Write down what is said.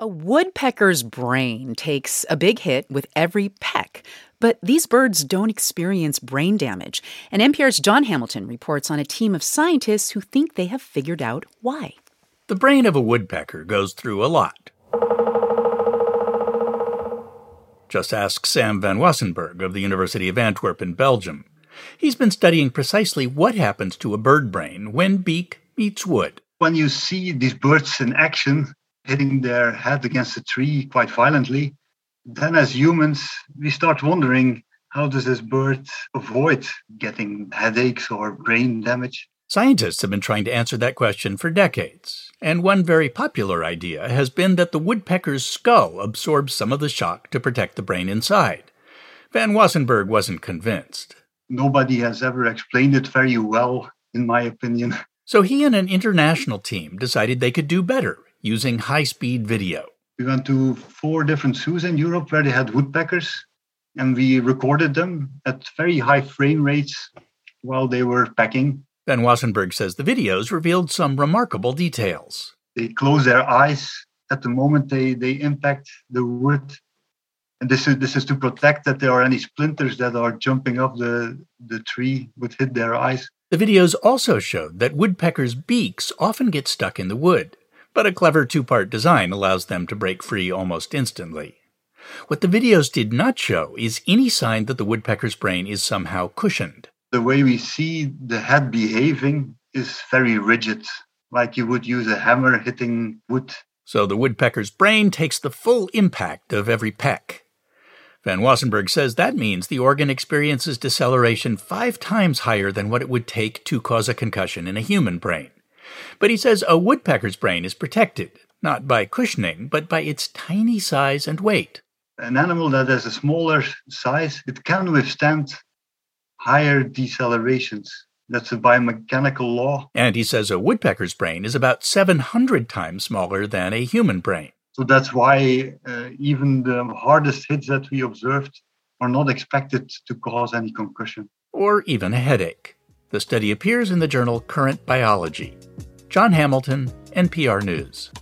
A woodpecker's brain takes a big hit with every peck, but these birds don't experience brain damage. And NPR's Jon Hamilton reports on a team of scientists who think they have figured out why. The brain of a woodpecker goes through a lot. Just ask Sam van Wassenberg of the University of Antwerp in Belgium. He's been studying precisely what happens to a bird brain when beak meets wood. When you see these birds in action, hitting their head against a tree quite violently, then as humans, we start wondering, how does this bird avoid getting headaches or brain damage? Scientists have been trying to answer that question for decades, and one very popular idea has been that the woodpecker's skull absorbs some of the shock to protect the brain inside. Van Wassenberg wasn't convinced. Nobody has ever explained it very well, in my opinion. So he and an international team decided they could do better, using high-speed video. We went to 4 different zoos in Europe where they had woodpeckers, and we recorded them at very high frame rates while they were pecking. Van Wassenberg says the videos revealed some remarkable details. They close their eyes at the moment they impact the wood. And this is to protect that there are any splinters that are jumping off the tree would hit their eyes. The videos also showed that woodpeckers' beaks often get stuck in the wood, but a clever 2-part design allows them to break free almost instantly. What the videos did not show is any sign that the woodpecker's brain is somehow cushioned. The way we see the head behaving is very rigid, like you would use a hammer hitting wood. So the woodpecker's brain takes the full impact of every peck. Van Wassenberg says that means the organ experiences deceleration 5 times higher than what it would take to cause a concussion in a human brain. But he says a woodpecker's brain is protected, not by cushioning, but by its tiny size and weight. An animal that has a smaller size, it can withstand higher decelerations. That's a biomechanical law. And he says a woodpecker's brain is about 700 times smaller than a human brain. So that's why even the hardest hits that we observed are not expected to cause any concussion. Or even a headache. The study appears in the journal Current Biology. Jon Hamilton, NPR News.